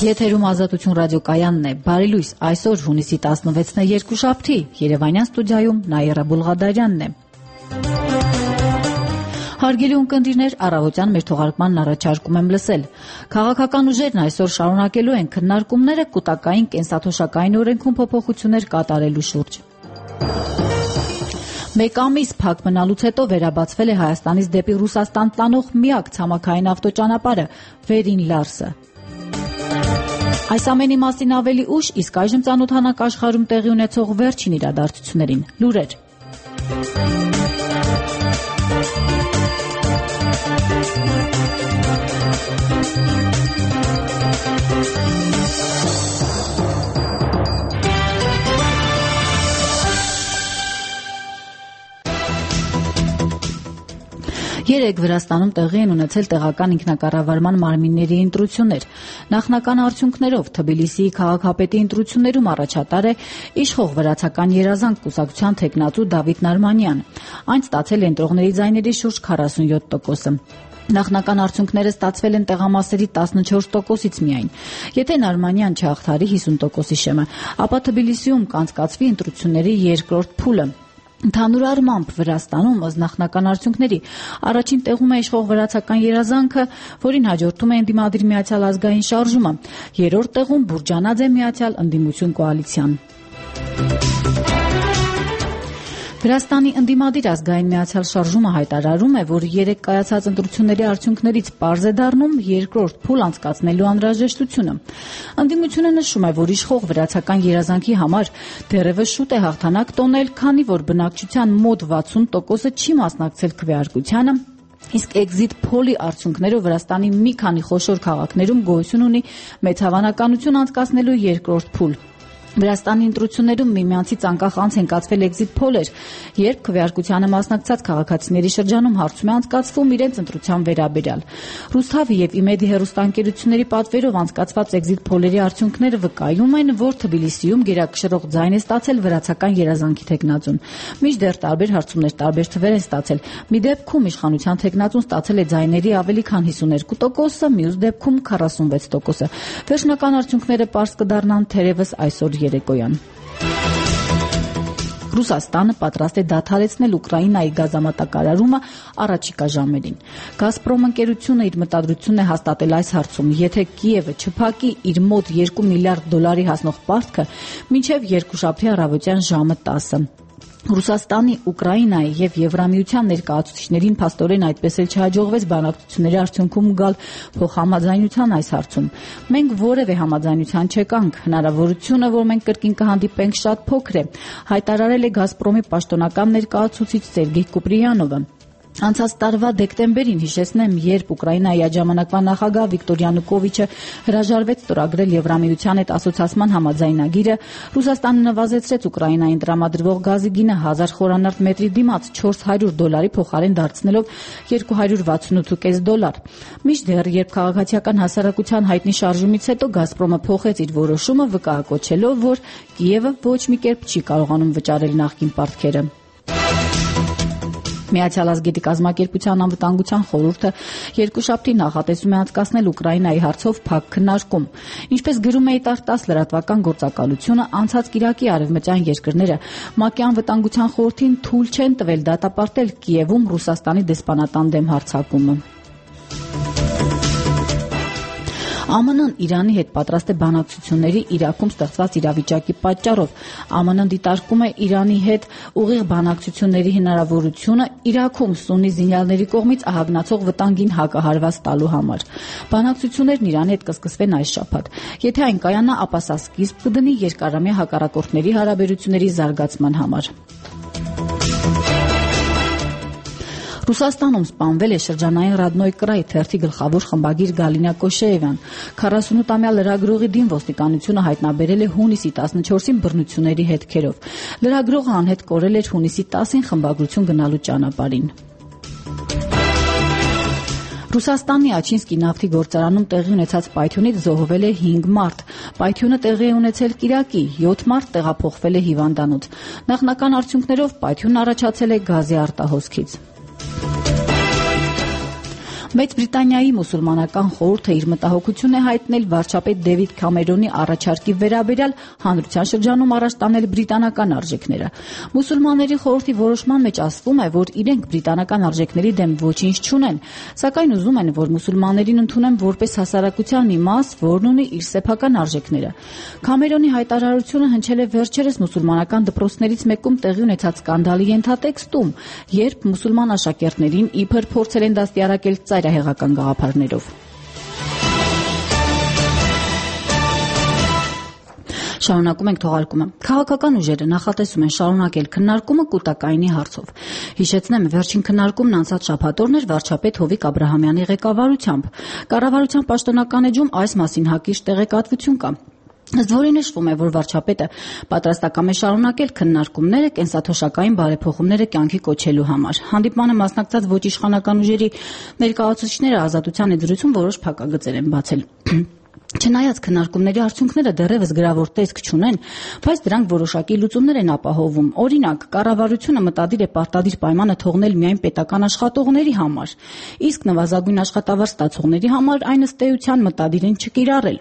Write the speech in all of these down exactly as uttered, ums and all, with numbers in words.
Եթերում Ազատություն ռադիոկայանն է, բարի լույս, այսօր հունիսի տասնվեցն է երկուշաբթի, Երևանյան ստուդիայում Նաիրա Բուլղադարյանն է։ Հարգելի ունկնդիրներ, առավոտյան մեր թողարկմանն առաջարկում եմ լսել։ Քաղաքական ուժերն այսօր շարունակելու են քննարկումները կուտակային կենսաթոշակային օրենքում փոփոխություններ կատարելու շուրջ։ Մեկ ամիս փակ մնալուց հետո վերաբացվել է Հայաստանից դեպի Ռուսաստան տանող միակ ցամաքային ավտոճանապարհը Վերին Լարսը։ Այս ամենի մասին ավելի ուշ, իսկ այժմ ծանոթանանք աշխարհում տեղի ունեցող վերջին իրադարձություններին։ Լուրեր։ Երեկ Վրաստանում տեղի են ունեցել տեղական ինքնակառավարման մարմինների ընտրություններ։ Նախնական արդյունքներով Թբիլիսիի քաղաքապետի ընտրություններում առաջատար է իշխող վրացական երազանք կուսակցության թեկնածու Դավիթ Նարմանյան։ Այն ստացել է ընտրողների ձայների շուրջ քառասունյոթ տոկոսը։ Նախնական արդյունքները ստացվել են տեղամասերի տասնչորս տոկոսից միայն։ Եթե Նարմանյան չհաղթարի հիսուն տոկոսի շեմը, ապա Թբիլիսիում կանցկացվի ընտրությունների երկրորդ փուլը։ Ընդհանուր առմամբ Վրաստանում ըստ նախնական արդյունքների առաջին տեղում է իշխող վրացական երազանքը, որին հաջորդում է Ընդդիմադիր միացյալ ազգային շարժումը, երրորդ տեղում Բուրջանաձե միացյալ ընդդիմություն կոալիցիան։ Վրաստանի Ընդդիմադիր ազգային միացյալ շարժումը հայտարարում է, որ երեք կայացած ընտրությունների արդյունքներից պարզ է դառնում երկրորդ փուլ անցկացնելու անհրաժեշտությունը։ Ընդդիմությունը նշում է, որ իշխող վրացական երազանքի համար դեռևս շուտ է հաղթանակ տոնել, քանի որ բնակչության մոտ վաթսուն տոկոսը չի մասնակցել քվեարկությանը, իսկ էկզիտ փոլի արդյունքներով Վրաստանի մի քանի խոշոր քաղաքներում գոյություն ունի մեծ հավանականություն անցկացնելու երկրորդ փուլ։ Վրաստանի ընտրություններում միմյանցից անկախ անց են կացվել էկզիտ փոլեր, երբ քվեարկությանը մասնակցած քաղաքացիների շրջանում հարցում է անցկացվում իրենց ընտրության վերաբերյալ։ Ռուսթավի եւ Իմեդի հեռուստաընկերությունների պատվերով անցկացված էկզիտ փոլերի արդյունքները վկայում են, որ Թբիլիսիում գերակշռող ձայն է ստացել վրացական երազանքի թեկնածուն։ Մինչդեռ տարբեր հարցումներ տարբեր թվեր են ստացել։ Մի դեպքում իշխանության թեկնածուն ստացել է ձայների ավելի քան հիսուներկու տոկոսը, մյուս դեպքում քառասունվեց տոկոսը։ Վերջնական արդյունքները պարզ կդառնան թերևս այսօր երեկոյան։ Ռուսաստանը պատրաստ է դադարեցնել Ուկրաինայի գազամատակարարումը առաջիկա ժամերին։ Գազպրոմ ընկերությունը իր մտադրությունն է հաստատել այս հարցում, եթե Կիևը չփակի իր մոտ երկու միլիարդ դոլարի հասնող պարտքը մինչև երկուշաբթի առավոտյան ժամը տասը։ Ռուսաստանի, Ուկրաինայի եւ Եվրամիության ներկայացուցիչներին փաստորեն այդպես էլ չհաջողվեց բանակցությունների արդյունքում գալ փոխհամաձայնության այս հարցում։ Մենք որևէ համաձայնության չեկանք, հնարավորությունը, որ մենք կրկին կհանդիպենք, շատ փոքր է, հայտարարել է Գազպրոմի պաշտոնական ներկայացուցիչ Սերգեյ Կուպրիանովը։ Անցած տարվա դեկտեմբերին, հիշեցնեմ, երբ Ուկրաինայի այդ ժամանակվա նախագահ Վիկտոր Յանուկովիչը հրաժարվեց ստորագրել Եվրամիության հետ ասոցիացման համաձայնագիրը, Ռուսաստանը նվազեցրեց Ուկրաինային տրամադրվող գազի գինը հազար խորանարդ մետրի դիմաց չորս հարյուր դոլարի փոխարեն դարձնելով երկու հարյուր վաթսունութ կես դոլար։ Մինչդեռ, երբ քաղաքացիական հասարակության հայտնի շարժումից հետո Գազպրոմը փոխեց իր որոշումը, վկայակոչելով, որ Կիևը ոչ մի կերպ չի կարողանում վճարել նախկին պարտքերը։ Միացյալ ազգերի կազմակերպության անվտանգության խորհուրդը երկուշաբթի նախատեսում է անցկացնել Ուկրաինայի հարցով փակ քննարկում։ Ինչպես գրում է տասը լրատվական գործակալությունը, անցած կիրակի արևմտյան երկրները ՄԱԿ-ի անվտանգության խորհրդին թույլ չեն տվել դատապարտել Կիևում Ռուսաստանի դեսպանատան դեմ հարձակումը։ ԱՄՆ-ն Իրանի հետ պատրաստ է բանակցությունների Իրաքում ստեղծված իրավիճակի պատճառով։ ԱՄՆ-ն դիտարկում է Իրանի հետ ուղիղ բանակցությունների հնարավորությունը Իրաքում սուննի զինյալների կողմից ահագնացող վտանգին հակահարված տալու համար։ Բանակցություններն Իրանի հետ կսկսվեն այս շաբաթ։ Եթե այն կայանա, ապա սա սկիզբ կդնի երկարամյա հակառակորդների հարաբերությունների զարգացման համար։ Ռուսաստանում սպանվել է շրջանային Ռադնոյ կրայ թերթի գլխավոր խմբագիր Գալինա Կոշեևյան։ քառասունութամյա լրագրողի դեմ ոստիկանությունը հայտնաբերել է հունիսի տասնչորսին բռնությունների հետքերով։ Լրագրողը անհետ կորել էր հունիսի տասին խմբագրություն գնալու ճանապարհին։ Ռուսաստանի Աչինսկի նավթի գործարանում տեղի ունեցած պայթյունից զոհվել է հինգ մարդ։ Պայթյունը տեղի է ունեցել կիրակի, յոթ մարդ տեղափոխվել է հիվանդանոց։ Նախնական արդյունքներով պայթյունն առաջացել է գազի արտահոսքից։ Մեծ Բրիտանիայի մուսուլմանական խորհուրդը իր մտահոգություն է հայտնել վարչապետ Դեվիդ Քամերոնի առաջարկի վերաբերյալ հանրության շրջանում առաջ տանել բրիտանական արժեքները։ Մուսուլմանների խորհրդի որոշման մեջ ասվում է, որ իրենք բրիտանական արժեքների դեմ ոչինչ չունեն, սակայն ուզում են, որ մուսուլմաններին ընդունեն որպես հասարակության մի մաս, որն ունի իր սեփական արժեքները։ Քամերոնի հայտարարությունը հնչել է վերջերս մուսուլմանական դպրոցներից մեկում տեղի ունեցած սկանդալի ենթատեքստում, երբ մուսուլման աշակերտներին իբր փորձել են դաստիարակել ծայրահեղական գաղափարներով։ Շարունակում ենք թողարկումը։ Քաղաքական ուժերը նախատեսում են շարունակել քննարկումը կուտակայինի հարցով։ Հիշեցնեմ, վերջին քննարկումն անցած շաբաթ էր վարչապետ Հովիկ Աբրահամյանի ղեկավարությամբ։ Կառավարության պաշտոնական էջում այս մասին հակիրճ տեղեկատվություն կա։ Ըստ որի նշվում է, որ վարչապետը պատրաստակամ է շարունակել քննարկումները կենսաթոշակային բարեփոխումները կյանքի կոչելու համար։ Հանդիպմանը մասնակցած ոչ իշխանական ուժերի ներկայացուցիչները Ազատության եզրույթում որոշ փակագծեր են բացել։ Չնայած քննարկումների արդյունքները դեռևս գրավոր տեսք չունեն, բայց դրանք որոշակի լուծումներ են ապահովում։ Օրինակ, կառավարությունը մտադիր է պարտադիր պայմանը թողնել միայն պետական աշխատողների համար, իսկ նվազագույն աշխատավարձ ստացողների համար այն ըստ էության մտադիր են չկիրառել։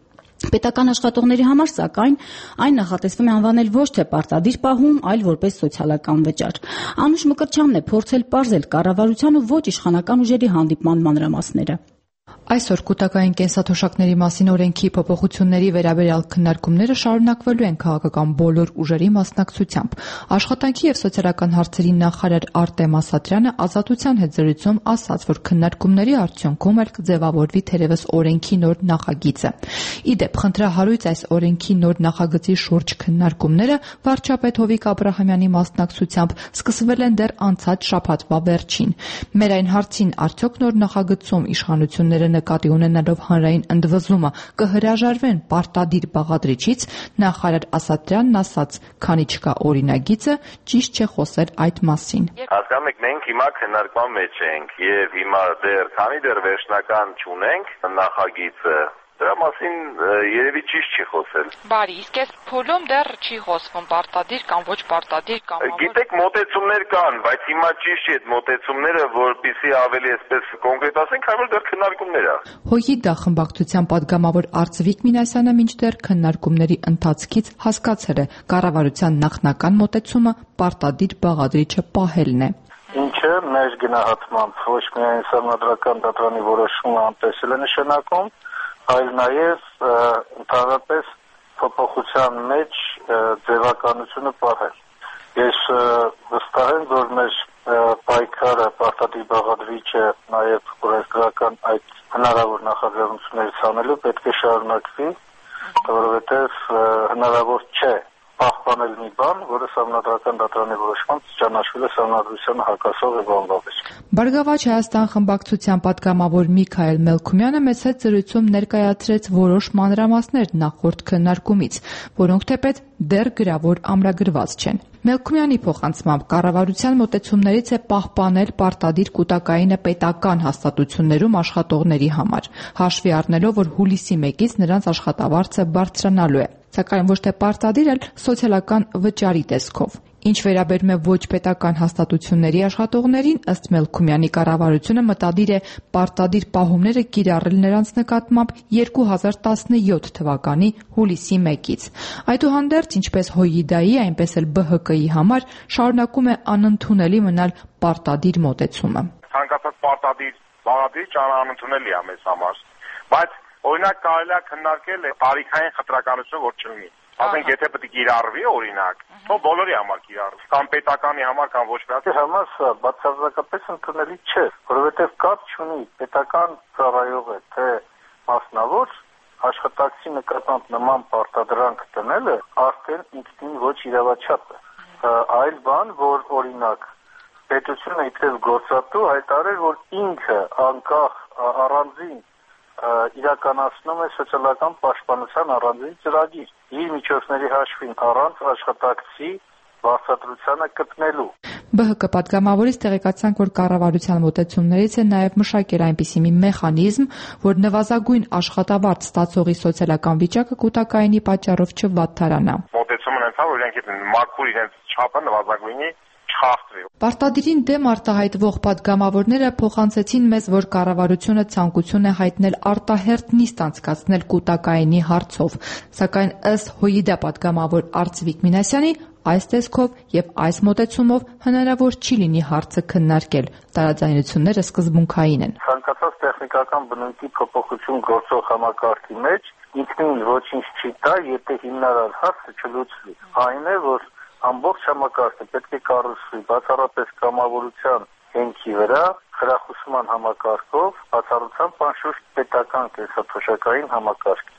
Պետական աշխատողների համար, սակայն, այն նախատեսվում է անվանել ոչ թե պարտադիր պահում, այլ որպես սոցիալական վճար։ Անուշ Մկրտչյանն է փորձել պարզել կառավարության ու ոչ իշխանական ուժերի հանդիպման մանրամասները։ Այսօր կուտակային կենսաթոշակների մասին օրենքի փոփոխությունների վերաբերյալ քննարկումները շարունակվելու են քաղաքական բոլոր ուժերի մասնակցությամբ։ Աշխատանքի եւ սոցիալական հարցերի նախարար Արտեմ Ասատրյանը Ազատության հետ զրույցում ասաց, որ քննարկումների արդյունքում էլ կձևավորվի թերևս օրենքի նոր նախագիծը։ Իդեպ, խնդրահարույց այս օրենքի նոր նախագծի շուրջ քննարկումները վարչապետ Հովիկ Աբրահամյանի մասնակցությամբ սկսվել են դեռ անցած շաբաթվա վերջին։ Մեր այն հարցին, արդյոք նոր նախագծում իշխանությունները նկատի ունենալով հանրային ընդվզումը կհրաժարվեն պարտադիր բաղադրիչից, նախարար Ասատրյանն ասաց, քանի չկա օրինագիծը, ճիշտ չէ խոսել այդ մասին։ Հասկանում եք, մենք հիմա քննարկման մեջ ենք եւ հիմա դեռ քանի դեռ վերջնական չունենք նախագիծը, դրա մասին երևի ճիշտ չի խոսել։ Բարի, իսկ այս փուլում դեռ չի խոսվում պարտադիր կամ ոչ պարտադիր կամ։ Գիտեք, մոտեցումներ կան, բայց հիմա ճիշտ չէ այդ մոտեցումները, որպեսզի ավելի այսպես կոնկրետացնենք, քանի որ դեռ քննարկումներ է։ ՀՅԴ խմբակցության падգամավոր Արծվիկ Մինասյանը մինչդեռ քննարկումների ընթացքից հասկացել է, կառավարության նախնական մոտեցումը պարտադիր բաղադրիչը պահելն է։ Ինչը մեր գնահատմամբ ոչ միայն Սահմանադրական դատարանի որոշումը անտեսել է նշանակում, այլ նաև ընդհանրապես փոփոխության մեջ ձևականությունը պահել։ Ես վստահ եմ, որ մեր պայքարը պարտադիր բաղադրիչը նաև օրենսդրական այդ հնարավոր նախաձեռնություններից անելու պետք է շարունակվի, որովհետև հնարավոր չէ պահպանել մի բան, որը Սահմանադրական դատարանի որոշմամբ ճանաչվել է Սահմանադրությանը հակասող եւ անվավեր։ Բարգավաճ Հայաստան խմբակցության падգամավոր Միքայել Մելքումյանը մեծ հետ զրույցում ներկայացրեց որոշ մանրամասներ նախորդ քննարկումից, որոնք թեպետ դեռ գրավոր ամրագրված չեն։ Մելքումյանի փոխանցմամբ կառավարության մոտեցումներից է պահպանել պարտադիր կուտակայինը պետական հաստատություններում աշխատողների համար, հաշվի առնելով, որ հուլիսի մեկից նրանց աշխատավարձը բարձրանալու է, սակայն ոչ թե պարտադիր, այլ սոցիալական վճարի տեսքով։ Ինչ վերաբերում է ոչ պետական հաստատությունների աշխատողներին, ըստ Մելքումյանի կառավարությունը մտադիր է պարտադիր պահումները կիրառել նրանց նկատմամբ երկու հազար տասնյոթ թվականի հուլիսի մեկից։ Այդուհանդերձ, ինչպես ՀՅԴ-ի, այնպես էլ Բ Հ Կ-ի համար շարունակում է անընդունելի մնալ պարտադիր մոտեցումը։ Ցանկացած պարտադիր բաղադրիչ անընդունելի է մեզ համար, բայց օրինակ կարելի է քննարկել տարիքային խտրականություն, որ չլինի։ Ասենք, եթե պետք է կիրառվի օրինակ, թող բոլորի համար կիրառվի, կամ պետականի համար, կամ ոչ պետականի համար սա բացարձակապես ընդունելի չէ, որովհետև կապ չունի պետական ծառայողը թե մասնավոր աշխատակցի նկատմամբ նման պարտադրանք տնելը արդեն ինքնին ոչ իրավաչափ է, այլ բան, որ օրինակ պետությունը իբրև գործատու հայտարարել, որ ինքը անկախ առանձին իրականացնում է սոցիալական պաշտպանության առանձին ծրագիր իր միջոցների հաշվին առանց աշխատակցի վարձատրությանը կտնելու։ Բ Հ Կ պատգամավորից տեղեկացանք, որ կառավարության մոտեցումներից է նաև մշակել այնպիսի մի մեխանիզմ, որ նվազագույն աշխատավարձ ստացողի սոցիալական վիճակը կուտակայինի պատճառով չվատթարանա։ Մոտեցումն այնքան, որ իրենք մաքուր իրենց չափը նվազագույնի չխախտվի։ Պարտադիրին դեմ արտահայտվող падգամավորները փոխանցեցին մեզ, որ կառավարությունը ցանկություն է հայտնել արտահերթ նիստ անցկացնել կൂട്ടակայինի հարցով, սակայն ըստ ՀՅԴ падգամավոր Արծվիկ Մինասյանի այս տեսքով եւ այս մոտեցումով հնարավոր չի լինի հարցը քննարկել։ Տարաձայնությունները սկզբունքային են։ Ցանկացած տեխնիկական բնույթի փոփոխություն գործող համակարգի մեջ ինքնին ոչինչ չի տա, եթե հիմնարար հարցը չլուծվի։ Այն է, որ ամբողջ համակարգը պետք է կառուցվի բացառապես կամավորության հենքի վրա, խրախուսման համակարգով, բացառությամբ անշուշտ պետական կենսաթոշակային համակարգ։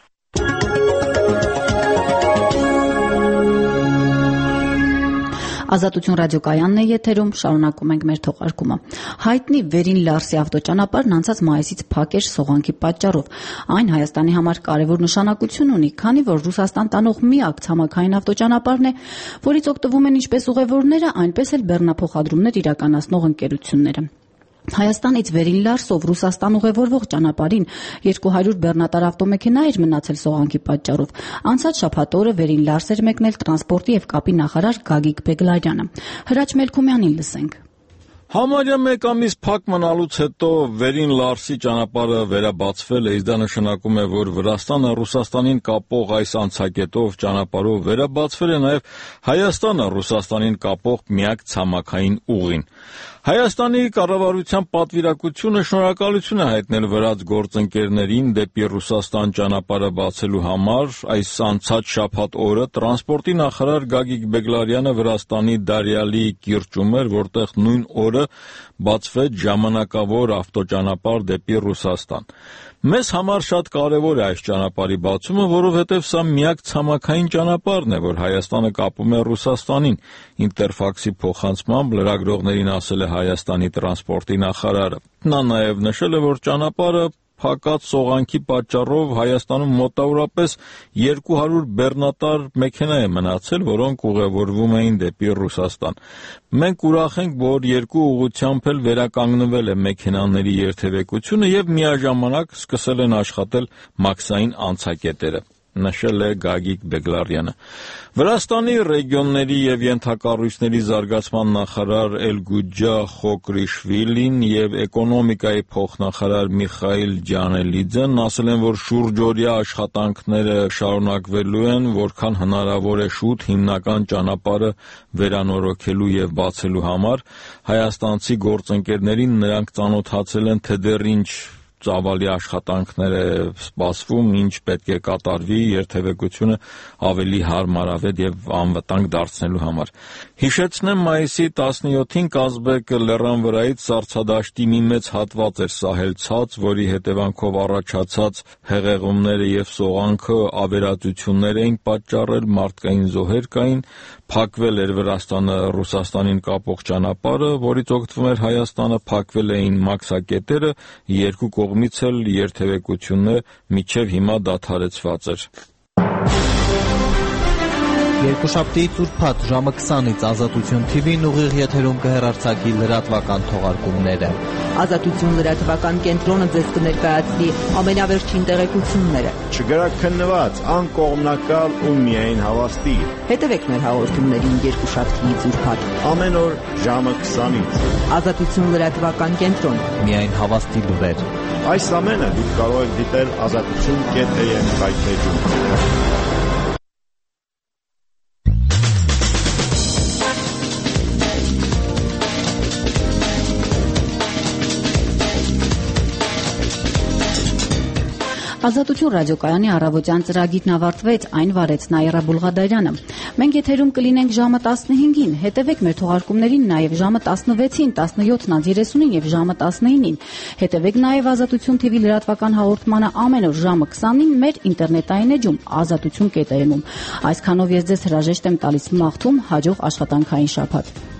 Ազատություն ռադիոկայանն է եթերում, շարունակում ենք մեր թողարկումը։ Հայտնի Վերին Լարսի ավտոճանապարհն անցած մայիսից փակ էր սողանքի պատճառով։ Այն Հայաստանի համար կարևոր նշանակություն ունի, քանի որ Ռուսաստան տանող միակ ցամաքային ավտոճանապարհն է, որից օգտվում են ինչպես ուղևորները, այնպես էլ բեռնափոխադրումներ իրականացնող ընկերությունները։ Հայաստանից Վերին Լարսով Ռուսաստան ուղևորվող ճանապարհին երկու հարյուր բեռնատար ավտոմեքենա էր մնացել սողանքի պատճառով։ Անցած շաբաթ օրը Վերին Լարս էր մեկնել տրանսպորտի եւ կապի նախարար Գագիկ Բեգլարյանը։ Հրաչ Մելքումյանին լսենք։ Համարյա մեկ ամիս փակ մնալուց հետո Վերին Լարսի ճանապարհը վերաբացվել է, իսկ դա նշանակում է, որ Վրաստանը Ռուսաստանին կապող այս անցակետով ճանապարհով վերաբացվել է նաև Հայաստանը Ռուսաստանին կապող միակ ցամաքային ուղին։ Հայաստանի կառավարության պատվիրակությունը շնորհակալություն է հայտնել վրաց գործընկերներին դեպի Ռուսաստան ճանապարհը բացելու համար։ Այս անցած շաբաթ օրը տրանսպորտի նախարար Գագիկ Բեգլարյանը Վրաստանի Դարյալի կիրճում էր, որտեղ նույն օրը բացվեց ժամանակավոր ավտոճանապարհ դեպի Ռուսաստան։ Մեզ համար շատ կարևոր է այս ճանապարհի բացումը, որովհետև սա միակ ցամաքային ճանապարհն է, որ Հայաստանը կապում է Ռուսաստանին։ Ինտերֆաքսի փոխանցմամբ լրագրողներին ասել է Հայաստանի տրանսպորտի նախարարը։ Նա նաև նշել է, որ ճանապարհը փակած սողանքի պատճառով Հայաստանում մոտավորապես երկու հարյուր բեռնատար մեքենա է մնացել, որոնք ուղևորվում էին դեպի Ռուսաստան։ Մենք ուրախ ենք, որ երկու ուղղությամբ էլ վերականգնվել է մեքենաների երթևեկությունը եւ միաժամանակ սկսել են աշխատել մաքսային անցակետերը, նշել է Գագիկ Բեգլարյանը։ Վրաստանի ռեգիոնների եւ ենթակառույցների զարգացման նախարար Էլգուջա Խոկրիշվիլին եւ էկոնոմիկայի փոխնախարար Միխայիլ Ջանելիձեն ասել են, որ շուրջօրյա աշխատանքները շարունակվելու են, որքան հնարավոր է շուտ հիմնական ճանապարհը վերանորոգելու եւ բացելու համար։ Հայաստանցի գործընկերներին նրանք ծանոթացել են, թե դեռ ինչ ծավալի աշխատանքներ է սպասվում, ինչ պետք է կատարվի երթևեկությունը ավելի հարմարավետ եւ անվտանգ դարձնելու համար։ Հիշեցնեմ, մայիսի տասնյոթին Կազբեկը լեռան վրայից սառցադաշտի մի մեծ հատված էր սահել ցած, որի հետևանքով առաջացած հեղեղումները եւ սողանքը ավերածություններ էին պատճառել, մարդկային զոհեր կային, փակվել էր Վրաստանը Ռուսաստանին կապող ճանապարհը, որից օգտվում էր Հայաստանը, փակվել էին մաքսակետերը, երկու կողմից էլ երթևեկությունը մինչև հիմա դադարեցված էր։ Երկուշաբթիից ուրբաթ ժամը քսանից Ազատություն թի վին ուղիղ եթերում կհեռարձակի լրատվական թողարկումները։ Ազատություն լրատվական կենտրոնը ձեզ կներկայացնի ամենավերջին տեղեկությունները։ Չգրաքննված, անկողմնակալ ու միայն հավաստի։ Հետևեք մեր հաղորդումներին երկուշաբթիից ուրբաթ ամեն օր ժամը քսանից։ Ազատություն լրատվական կենտրոն։ Միայն հավաստի լուրեր։ Այս ամենը դուք կարող եք դիտել ազատություն կետ էն վայբեջում։ Ազատություն ռադիոկայանի առավոտյան ծրագիրն ավարտվեց, այն վարեց Նաիրա Բուլղադարյանը։ Մենք եթերում կլինենք ժամը տասնհինգին, հետևեք մեր թողարկումներին նաև ժամը տասնվեցին, տասնյոթն երեսունին եւ ժամը տասնինին։ Հետևեք նաև Ազատություն թի վի լրատվական հաղորդմանը ամեն օր ժամը քսանին մեր ինտերնետային էջում ազատություն կետ էմ-ում։ Այսքանով ես ձեզ հրաժեշտ եմ տալիս, մաղթում հաջող աշխատանքային շաբաթ։